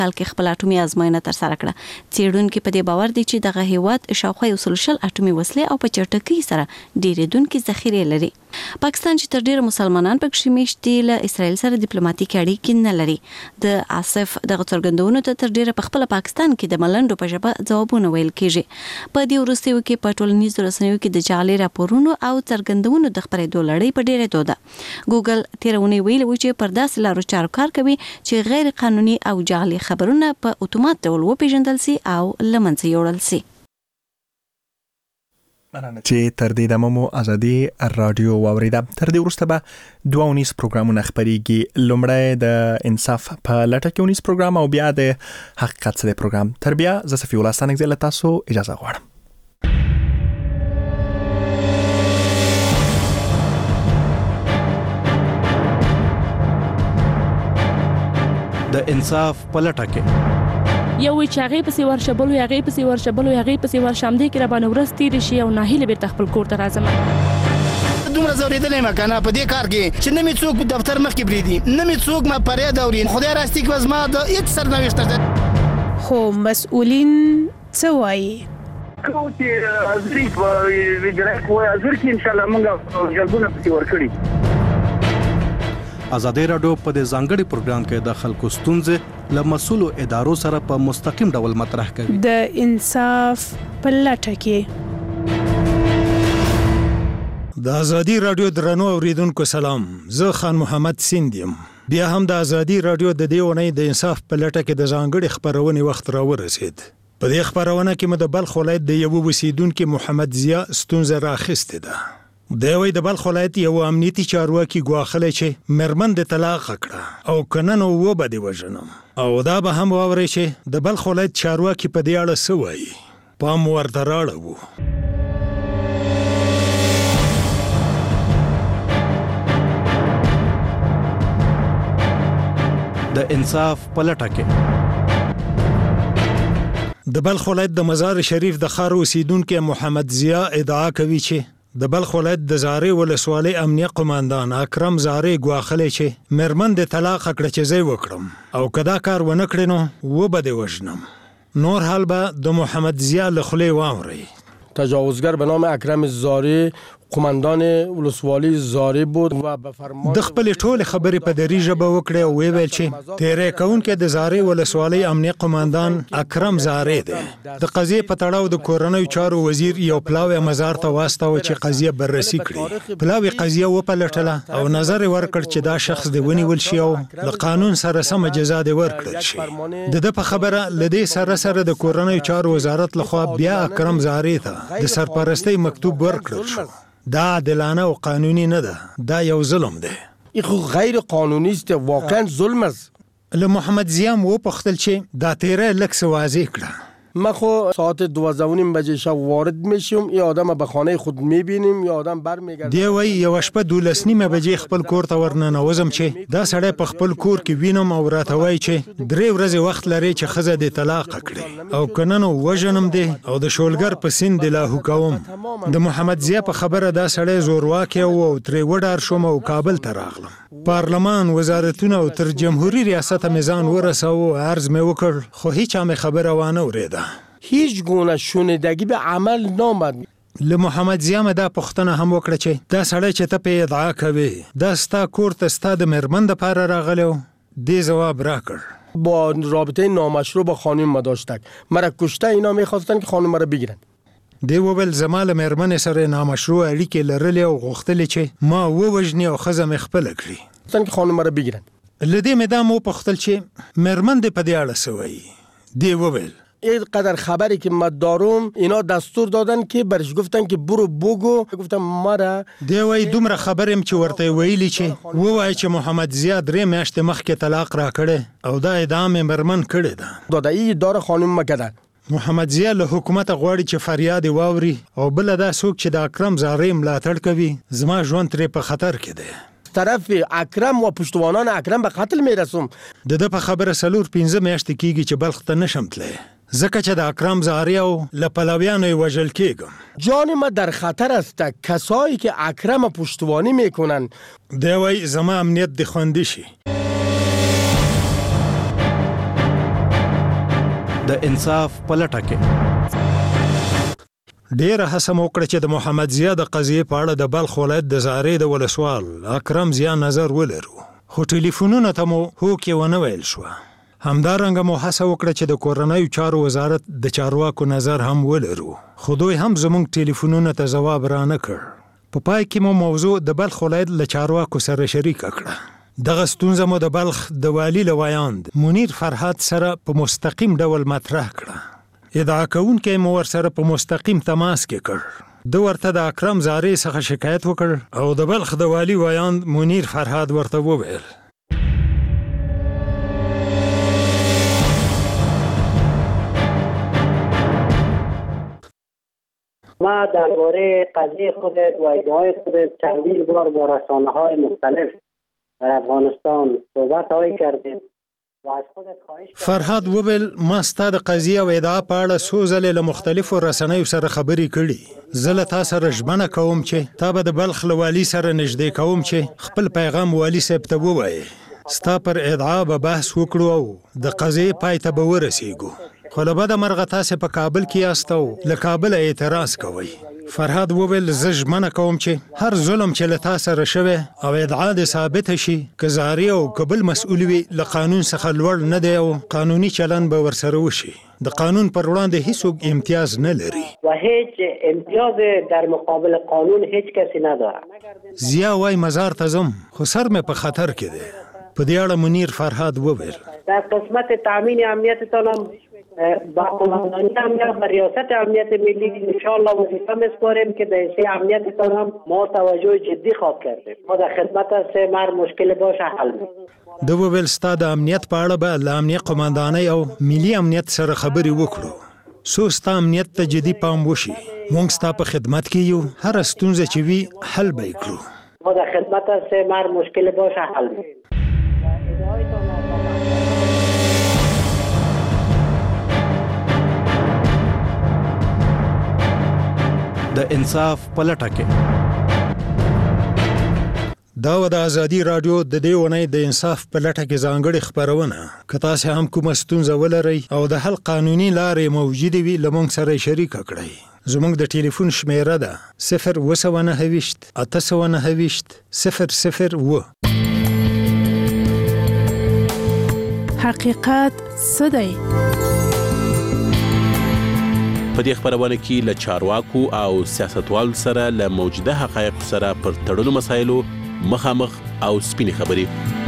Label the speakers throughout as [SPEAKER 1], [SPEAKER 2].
[SPEAKER 1] کال کې خپل اټومي ازموینه ترسره کړه. څېړونکو په دې باور دي چې دغه هیواد شاوخوا 100 اټومي وسلې او په چټکۍ سره ډېرېدونکې ذخیرې لري. پاکستان چې تر ډېره مسلمانان پکې میشت دي له اسرائیل سره ډیپلوماټیک اړیکې نه لري. د آصف دغه څرګندونو ته تر ډېره په خپل پاکستان کې د ملنډو په ژبه ځوابونه ویل کېږي. په دې وروستیو کې په ټولنیزو رسنیو کې د جعلي راپورونو او څرګندونو د خپرېدو لړۍ په ډېرېدو ده. ګوګل تېرونی ویلي و چې پر داسې لارو چارو کار کوي چې غیر قانوني او جعلي خبرونه په اتومات ډول وپېژندل سي او له منځه یوړل سي.
[SPEAKER 2] چې تر دې دمه مو ازادي رادیو واوریده. تر دې وروسته به 2 پروګرامونه خپرېږي. لومړی د انصاف په لټه کې 19 پروګرام او بیا د حقیقت سره پروګرام. تر بیا زه صفي الله ستانک زله تاسو اجازه غواړم.
[SPEAKER 3] د انصاف په لټه کې
[SPEAKER 4] یو چې هغه پسې ورشبلو هغه پسې ورشبلو هغه پسې ورشمدي کې را باندې ورستې رشي او ناهیله بیرته خپل کور ته راځم.
[SPEAKER 5] دومره زوریدلې مکانه په دې کار کې چې نه می څوک دفتر مخ کې بریدي نه می څوک ما پرې دورین خدای راستي کې وزما د هیڅ سرنوشت ده.
[SPEAKER 6] خو مسؤلین څه وایي؟
[SPEAKER 7] کو چې ازري ویډرک وای ازر کې ان شاء الله موږ جلبونه پکې ورکړي.
[SPEAKER 3] ازادي رادیو په دې ځانګړي پروګرام کې د خلکو ستونزې له مسؤلو ادارو سره په مستقیم ډول مطرح کوي.
[SPEAKER 6] د انصاف په لټه کې
[SPEAKER 8] د ازادي رادیو درنو اوریدونکو سلام. زه خان محمد سیندیم. بیا هم د ازادي رادیو د دې ونې د انصاف په لټه کې د ځانګړي خبرونې وخت راورسید. په دې خبرونه کې مو د بلخ ولایت د یو اوسیدونکو محمد ضیا ستونزه راخسته ده. د وی د بلخ ولایت یو امنیتي چارواکي ګواخلې چې مرمن د طلاق کړه او کنن و به دی وژنم او دا به هم واوري چې د بلخ ولایت چارواکي په دې اړه څه وایي. پام ورته راړو.
[SPEAKER 3] د انصاف په لټه کې
[SPEAKER 8] د بلخ ولایت د مزار شریف د خار اوسیدونکو محمد ضیا ادعا کوي چې د بلخ ولایت د زاري ولسوالۍ امنیه قوماندان اکرم زاري ګواخلې چې مرمن د طلاق کړه چې زه وکړم او کدا کار ونه کړنو و به دی وژنم. نور حال به د محمد ضیا له خولې واوري.
[SPEAKER 9] تجاوزگر به نام اکرم زاری قوماندان ولسوالی زاری بود و به فرمان
[SPEAKER 8] د خپل ټول خبرې په دری ژبه وکړه او ویل چې تیرې کونکو د زاری ولسوالی امنیه قوماندان اکرم زاری دی. د قضیې په تړاو د کورنۍ چارو وزیر یو پلاوی مزار ته واستاو چې قضیه بررسي کړي. پلاوی قضیه وپلټله او نظر ورکړ چې دا شخص دی ونیول شي او د قانون سره سم جزا دی ورکړل شي. د په خبره لدی سره د کورنۍ چارو وزارت لخوا بیا اکرم زاری ته د سرپرستی مکتوب ورکړل شو. دا عادلانه او قانوني نه ده. دا یو ظلم ده.
[SPEAKER 9] این غیر قانونی است. واقعا ظلم است.
[SPEAKER 8] له محمد ضیا و پختل چې دا تیره لکس واضح کړه.
[SPEAKER 9] ما خو ساعت 12:30 بجې شب وارد میشم. این آدم به خانه خود میبینیم. این آدم برمیگرده.
[SPEAKER 8] دی وای یو شپه 12:30 بجې خپل کور ته ورننوزم چې دا سړی په خپل کور کې وینم او راته وای چې 3 ورځې وخت لري چې خزه د طلاق کړي او کنن وژنم دی او د شولګر په سین د لاهو کوم. د محمد ضیا په خبره دا سړی زورواکي او ترې وډار شوم او کابل ته راغلم. پارلمان وزارتونه او تر جمهوریت ریاست میزان ورساو عرض مې وکړ خو هیڅ هم خبره وانه اوریده.
[SPEAKER 9] هیچ گونه شنیدگی به عمل نامد.
[SPEAKER 8] له محمد ضیا دا پښتنه هم وکړه چې دا سړی چې ته په ادعا کوي دا ستا کور ته ستا د مرمن د پاره راغلو. دی جواب راکړ
[SPEAKER 9] با رابطه نامشروع با خانم ما داشتک. مرا کشته اینا میخواستن که خانم مرا بگیرن.
[SPEAKER 8] دی وویل زما له مرمن سره نامشروع اړیکې لرلې او غوښتل چې ما ووژني او ښځه مې خپله کړي.
[SPEAKER 9] څنګه خانم مرا بگیرن.
[SPEAKER 8] له دې مې دا مو پوښتل چې مرمن دې په دې اړه څه وایي. دی وویل
[SPEAKER 9] این قدر خبری که من دارم اینا دستور دادن که برش گفتن که برو بگو. گفتم مرا
[SPEAKER 8] دی وای دومره خبرم چې ورته ویلي چې ووایي چې محمد ضیا 3 میاشتې مخکې طلاق را کړي او دا ادعا مې مرمن کړې ده.
[SPEAKER 9] داده ای دار خانم مکدن.
[SPEAKER 8] محمد ضیا له حکومت غواړي چې فریاد واوري او بل دا څوک چې د اکرم زاری ملاتړ کوي زما ژوند ترې په خطر کې دی.
[SPEAKER 9] طرف اکرم و پشتوانان اکرم به قتل میرسم.
[SPEAKER 8] د په خبره 4-5 میاشتې کیږي چې بلخ ته نشم تللی ځکه چې د اکرم زاری او له پلویانو وژل کېږم.
[SPEAKER 9] جان ما در خطر است. کسایی که اکرم پشتوانی میکنن
[SPEAKER 8] دی وای زما امنیت د خوندي شي.
[SPEAKER 3] د انصاف په لټه کې.
[SPEAKER 8] ډیره هڅه مو وکړه چې د محمد ضیا د قضیې په اړه د بلخ ولایت د زارې د ولسوال اکرم ضیا نظر ولرو، خو ټلیفونونه ته مو هوکې ونه ویل شوه. همدارنګه مو هڅه وکړه چې د کورنیو چارو وزارت د چارواکو نظر هم ولرو، خو دوی هم زموږ ټلیفونونه ته ځواب رانه کړ. په پای کې مو موضوع د بلخ ولایت له چارواکو سره شریکه کړه. دغه ستونزه مو د بلخ د والي له ویاند منیر فرهاد سره په مستقیم ډول مطرح کړه. ادعا کوونکی مو ورسره په مستقیم تماس کې کړ. د ورته د اکرم زارې څخه شکایت وکړ او د بلخ د والي ویاند منیر فرهاد ورته وویل
[SPEAKER 10] ما درباره قضیه خودت و ادعای خودت چندین بار با رسانه‌های مختلف در افغانستان صحبت‌هایی کردیم.
[SPEAKER 8] فرهاد وویل ما ستا د قضیې او ادعا په اړه څو ځلې له مختلفو رسنیو سره خبرې کړي. زه له تا سره ژمنه کوم چې تا به د بلخ له والي سره نږدې کوم چې خپل پیغام والي صاحب ته ووایې. ستا پر ادعا به بحث وکړو او د قضیې پای ته به ورسېږو. خو له بده مرغه تاسې په کابل کې یاست او له کابله اعتراض کوئ. فرهاد وویل زه ژمنه کوم چې هر ظلم چې له تا سره شوی او ادعا دې ثابته شي که زارې او که بل مسؤل وي له قانون څخه لوړ نه دی او قانوني چلند به ورسره وشي. د قانون پر وړاندې هیڅوک امتیاز نه لري
[SPEAKER 10] و هیچ امتیاز در مقابل قانون هیچ کسی نداره.
[SPEAKER 8] ضیا وای مزار ته ځم خو سر مې په خطر کې دی. په دې اړه منیر فرهاد وویل
[SPEAKER 10] در قسمت تامین امنیتتان هم با قماندانی امنیت و ریاست امنیت ملی انشاءالله وظیفه میسپاریم که به حیث امنیتتان هم ما توجه جدی خواه کردیم. ما در خدمت هستیم، هر مشکل باشه حل میکنیم.
[SPEAKER 8] د وویل ستا د امنیت په اړه به له امنیت قماندانۍ او ملي امنیت سره خبرې وکړو. څو ستا امنیت ته جدي پام وشي. موږ ستا په خدمت کې یو، هره ستونزه چې وي حل به یې کړو.
[SPEAKER 10] ما در خدمت هستیم، هر مشکل باشه حل میکنیم.
[SPEAKER 3] د انصاف په لټه کې.
[SPEAKER 8] دا و د ازادي رادیو د دې اونۍ د انصاف په لټه کې ځانګړې خپرونه. که تاسې هم کومه ستونزه ولرئ او د حل قانوني لارې موجودې وي له موږ سره یې شریکه کړئ. زموږ د ټلیفون شمیره ده 029 829 001.
[SPEAKER 6] حقیقت څه دی؟
[SPEAKER 11] په دې خبرونه کې له چارواکو او سیاستوالو سره له موجوده حقایقو سره پر تړلو مسایلو مخامخ او سپینې خبرې.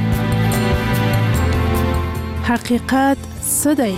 [SPEAKER 6] حقیقت څه دی؟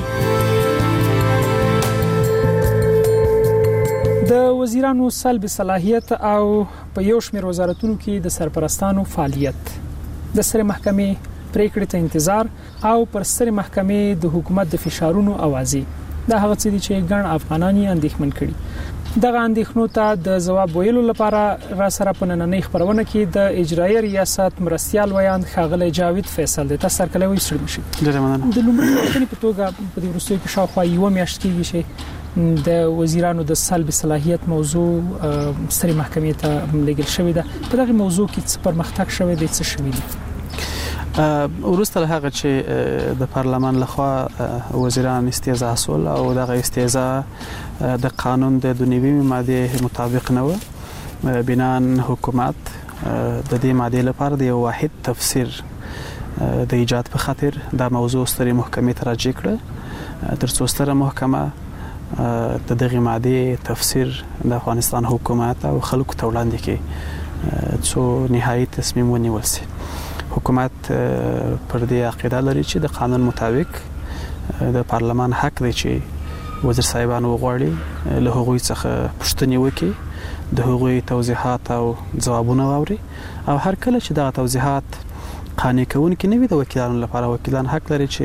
[SPEAKER 12] د وزیرانو سلب صلاحیت او په یو شمېر وزارتونو کې د سرپرستانو فعالیت، د سترې محکمې پریکړې ته انتظار او پر سترې محکمې د حکومت د فشارونو اوازې دا هغه څه دي چې ګڼ افغانان یې اندېښمن کړي. دغه اندېښنو ته د ځواب ویلو لپاره را سره په نننۍ خبرونه کې د اجرایي ریاست مرستیال ویاند ښاغلی جاوید فیصل د تاسو سره کلوي ستړي مشي. د لومړي وختونو په توګه په دې وروستیو کې شاوخوا یو میاشت کېږي چې د وزیرانو د سلب صلاحیت موضوع سترې محکمې ته لېږل شوې ده. په دغه موضوع کې څه پرمختګ شوی دی، څه شوی دی؟
[SPEAKER 13] وروسته له هغه چې د پارلمان لخوا وزیران استیضاح شول او دغه استیضاح د قانون د 2 ماده مطابق نه و، بنان حکومت د دې ماده لپاره د یو واحد تفسیر د ایجاد په خاطر د موضوع سترې محکمې ته راجع کړ. ترڅو ستره محکمه د دغه ماده تفسیر د افغانستان حکومت او خلکو ته وړاندې کړي څو نهایي تصمیم ونیول شي. حکومت پر دې عقیده لري چې د قانون مطابق د پارلمان حق دی چې وزیر صاحبان وغواړي له هغوی څخه پوښتنې وکړي، د هغوی توضیحات او ځوابونه واوري او هر کله چې دغه توضیحات قانع کوونکي نه وي د وکیلانو لپاره وکیلان حق لري چې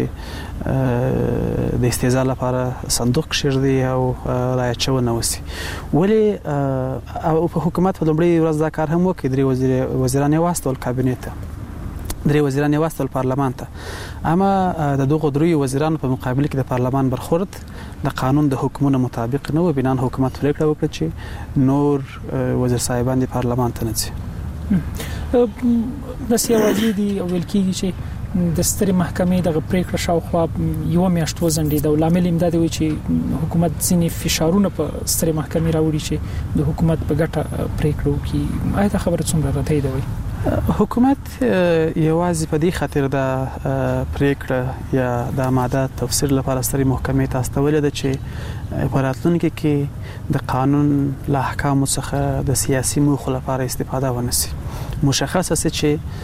[SPEAKER 13] د استیضاح لپاره صندوق کښیږدي او رایچونه وسی. ولی او په حکومت په لومړي ورځ دا کار هم وکړي. درې وزیران یې واستول کابینې ته، 3 وزیران یې واستول پارلمان ته، اما د دغه 3 وزیرانو په مقابل کې د پارلمان برخورد د قانون د حکمونو مطابق نه و. بنان حکومت پریکړه وکړه چې نور وزیر صاحبان د پارلمان ته نه ځي.
[SPEAKER 12] د سیاوازي دی او ویل کېږي چې د ستري محکمې د پریکړه شاوخوا یو میاشت وزنډي د لامل امداد وی چې حکومت ځینی فشارونه په ستري محکمې راوړي چې د حکومت په ګټه پریکړه وکړي. آیا دا خبره څومره راته دی وي؟
[SPEAKER 13] حکومت یوازې په دې خاطر د پریکړه یا د ماده تفسیر لپاره ستري محکمې ته استولې ده چې په راتلونکي کې د قانون له احکامو څخه د سیاسي موخو لپاره استفاده ونشي. مشخصه سي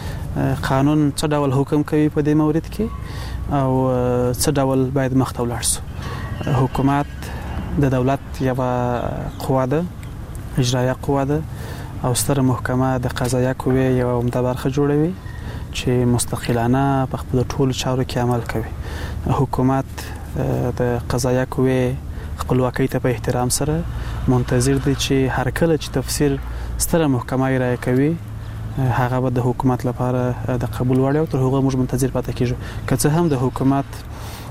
[SPEAKER 13] چې قانون څه ډول حکم کوي په دې مورد کې او څه ډول باید مخته ولاړ شي. حکومت د دولت یو قوه ده، اجرایه قوه ده او ستره محکمه د قضایه قوې یو عمده برخه جوړوي چې مستقلانه په خپل ټولو چارو کې عمل کوي. حکومت د قضایه قوې خپلواکۍ ته په احترام سره منتظر دی چې هر کله چې تفسیر ستره محکمه رائے کوي هغه به د حکومت لپاره د قبول وړ او تر هغه موږ منتظر پاتې کیږو. که څه هم د حکومت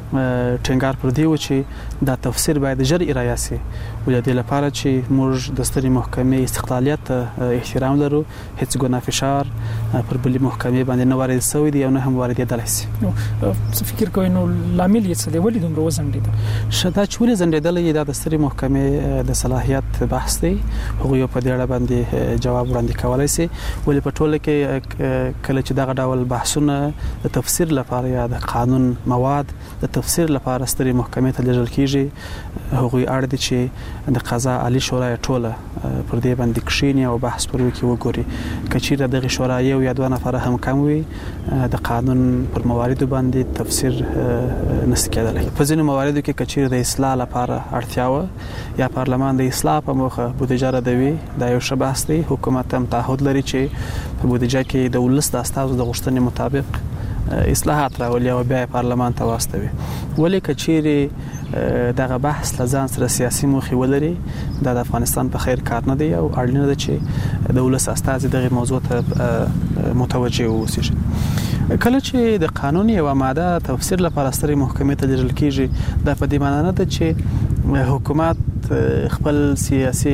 [SPEAKER 13] ټینګار پر دی و چې دا تفسیر باید ژر اجرا شي ولې د لپاره چې موږ د ستري محکمې استقلالیت احترام لرو، هیڅ ګناه فشار پر بلې محکمې باندې نه وارد شوی دی او نه هم واردېدلی شي.
[SPEAKER 12] نو څه فکر کوئ نو لامل یې څه دی؟ ولې دومره وزنډېده؟
[SPEAKER 13] شدا چې ولې زنډېدلی دا د ستري محکمې د صلاحیت بحث دی، هغوی په دې اړه باندې جواب وړاندې کولی شي. ولې په ټوله کې کله چې دغه ډول بحثونه د تفسیر لپاره یا د قانون مواد د تفسیر لپاره ستري محکمې ته لیږل کیږي، هغوی اړ دي چې د قضا عالی شورا ټوله پر دې باندې کښیني او بحث پر وکړي وګوري. که چیرې دغه شورا یو یا دوه نفره هم کم وي د قانون پر مواردو باندې تفسیر نشي کېدلی. په ځینو مواردو کې که چیرې د اصلاح لپاره اړتیا وه یا پارلمان د اصلاح په موخه بودیجه ردوي، دا یو ښه بحث دی. حکومت هم تعهد لري چې په بودیجه کې د ولس د استازو د غوښتنې مطابق اصلاحات راولي او بیا پارلمان ته واستوي. ولې که چیرې دغه بحث له ځان سره سیاسي موخې ولري دا د افغانستان په خیر کار نه دی او اړینه ده چې د ولس استازي دغه موضوع ته متوجه اوسي. کله چې د قانون یو ماده تفسیر لپاره ستري محکمې ته لیږل کیږي دا په دې معنی نه ده چې حکومت خپل سیاسي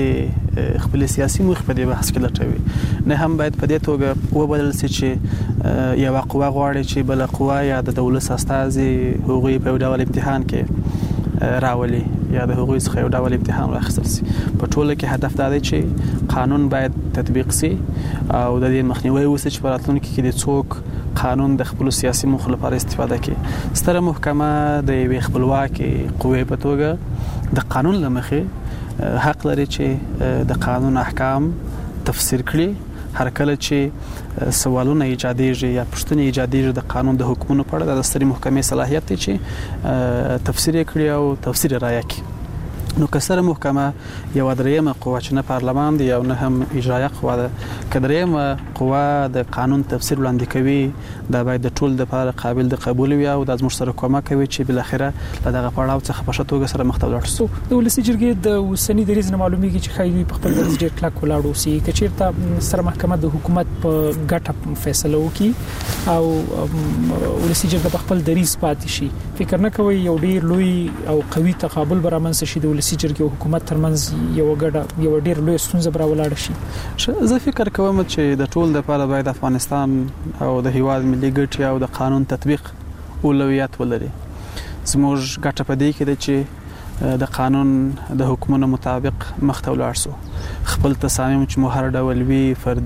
[SPEAKER 13] موخې په دې بحث کې لټوي، نه هم باید په دې توګه وبلل شي چې یو قوه غواړي چې بل قوه یا د ولس استازي هغوی په یو ډول امتحان کې راولي یا د هغوی څخه یو ډول امتحان واخیستل شي. په ټوله کې هدف دا دی چې قانون باید تطبیق شي او د دې مخنیوي وشي چې په راتلونکي کې د څوک قانون د خپل سیاسي موخو لپاره استفاده کوي. ستره محکمه د یوې خپلواکې قوې په توګه د قانون له مخې حق لري چې د قانون احکام تفسیر کړي. هر کله چې سوالونه ایجادېږي یا پوښتنې ایجادېږي د قانون د حکمونو په اړه د ستري محکمې صلاحیت دی چې تفسیر یې کړي او تفسیر یې رایه کړي. نو که ستره محکمه یو دریمه قوه چې نه پارلمان دی او نه هم اجرایه قوه ده، که دریمه قوه د قانون تفسیر وړاندې کوي دا باید د ټول لپاره قابل د قبول وي او د زموږ سره کومک کوي چې بل اخره له دغه پړاو څخه په ښه توګه سره مخ ته ولاړ شو.
[SPEAKER 12] د ولسي جرګې د اوسنی دریځ نه معلومیږي چې خایي په خپل دریځ ډېر کلک ولاړ اوسي. که چیرته سره محکمه د حکومت په ګټه فیصله وکړي او ولسي جرګه په خپل دریځ پاتې شي، فکر نه کوي یو ډېر لوی او قوي تقابل به رامنځته شي د ولسي جرګې او حکومت ترمنځ یو ډېر لوی ستونزه به راولاړ شي؟
[SPEAKER 13] زه فکر کوم چې د ټول لپاره باید افغانستان او د هیواد ملي ګټې او د قانون تطبیق اولویت ولري. زموږ ګټه په دې کې ده چې د قانون د حکمونو مطابق مخ ته ولاړ شو. خپل تصامیم چې مو هر ډول وي،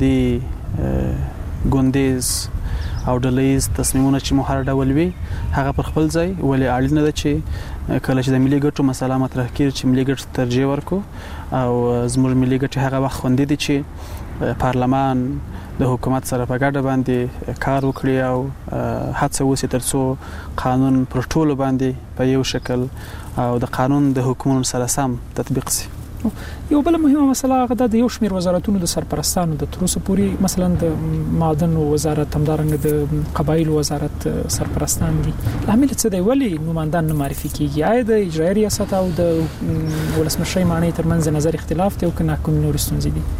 [SPEAKER 13] فردي، ګوندیز او ډلهیز تصمیمونه چې مو هر ډول وي هغه پر خپل ځای، ولې اړینه ده چې کله چې د ملي ګټو مسله مطرح کیږي چې ملي ګټو ترجیح ورکړو او زموږ ملي ګټې هغه وخت خوندي دي چې پارلمان د حکومت سره په ګډه باندې کار وکړي او هڅه وشي ترڅو قانون پر ټولو باندې په یو شکل او د قانون د حکومت سره سم تطبیق شي.
[SPEAKER 12] یو بل مهمه مسله هغه د یو شمیر وزارتونو د سرپرستانو د تر اوسه پورې مثلا د معدن وزارت، همدارنګه د قبایل وزارت سرپرستان دي. لامل څه دی؟ ولې نوماندان نه معرفي کیږي؟ آیا د اجرایي ریاست او د ولسمشرۍ معنی ترمنځ نظر اختلاف دی او کنه کوم نور ستونزې دي؟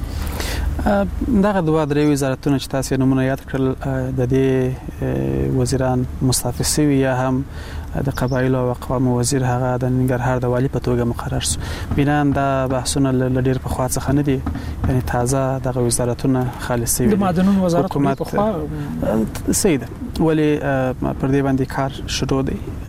[SPEAKER 13] دغه دوه درې وزارتونه چې تاسو نمونه یاد کړل د دې وزیران مستعفی شوي یا هم د قبایل او اقوام وزیر هغه د ننګرهار د والی په توګه مقرر شو. بنان دا بحثونه ل ډیر په خوا څخه نه دي، یعنی تازه دغه وزارتونه خالص شوي.
[SPEAKER 12] د معدنونو وزارت په خوا
[SPEAKER 13] سید ولی پر دې باندې کار شروع دی